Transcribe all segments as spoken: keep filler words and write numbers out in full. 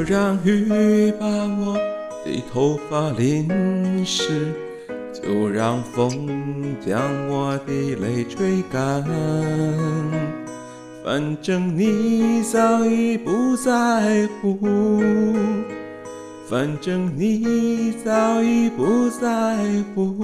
就让雨把我的头发淋湿，就让风将我的泪吹干。反正你早已不在乎，反正你早已不在乎。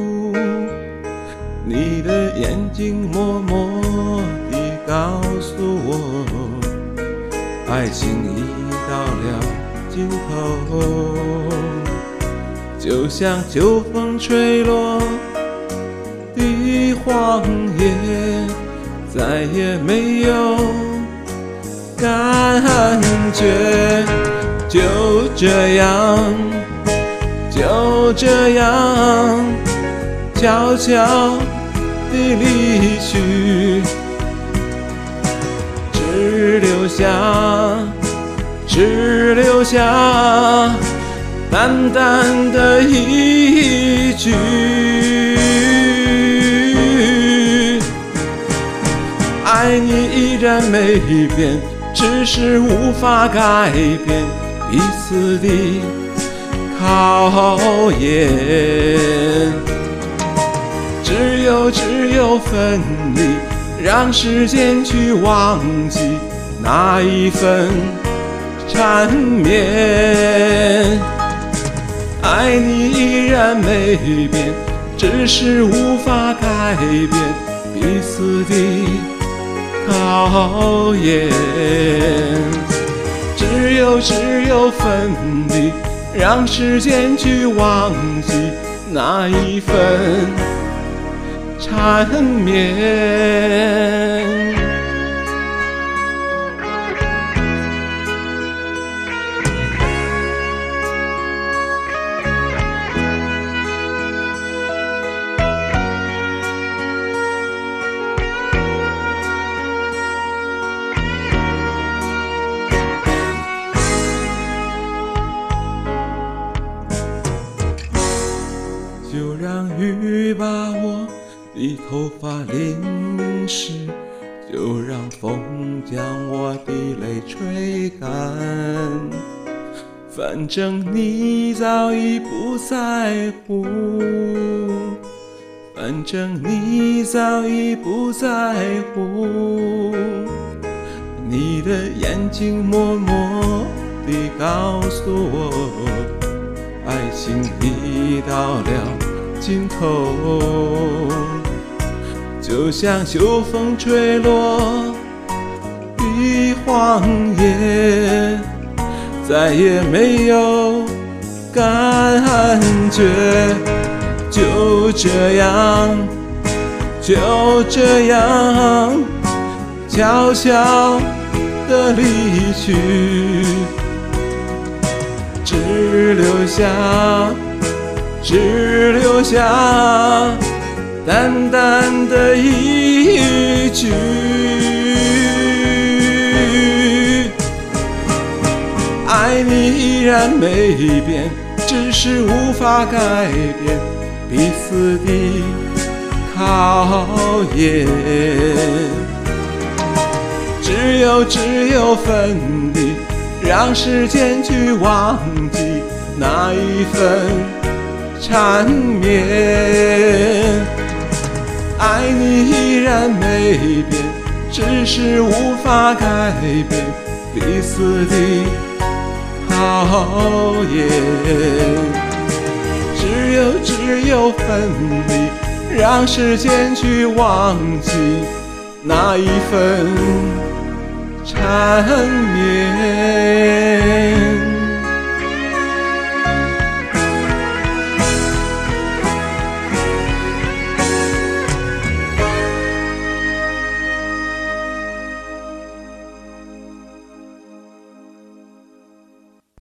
你的眼睛默默地告诉我，爱情已到了尽头，就像秋风吹落的黄叶，再也没有感觉。就这样，就这样悄悄地离去，只留下只留下淡淡的一句，爱你依然没变，只是无法改变彼此的考验。只有只有分离，让时间去忘记那一份缠绵。爱你依然没变，只是无法改变彼此的考验。只有只有分离，让时间去忘记那一份缠绵。就让雨把我的头发淋湿，就让风将我的泪吹干。反正你早已不在乎，反正你早已不在乎。你的眼睛默默地告诉我，爱情已到了尽头，就像秋风吹落的黄叶，再也没有感觉。就这样，就这样悄悄地离去，只留下只留下淡淡的一句，爱你依然没变，只是无法改变彼此的考验。只有只有分离，让时间去忘记那一份缠绵。爱你依然没变，只是无法改变彼此的考验。只有只有分离，让时间去忘记那一份缠绵。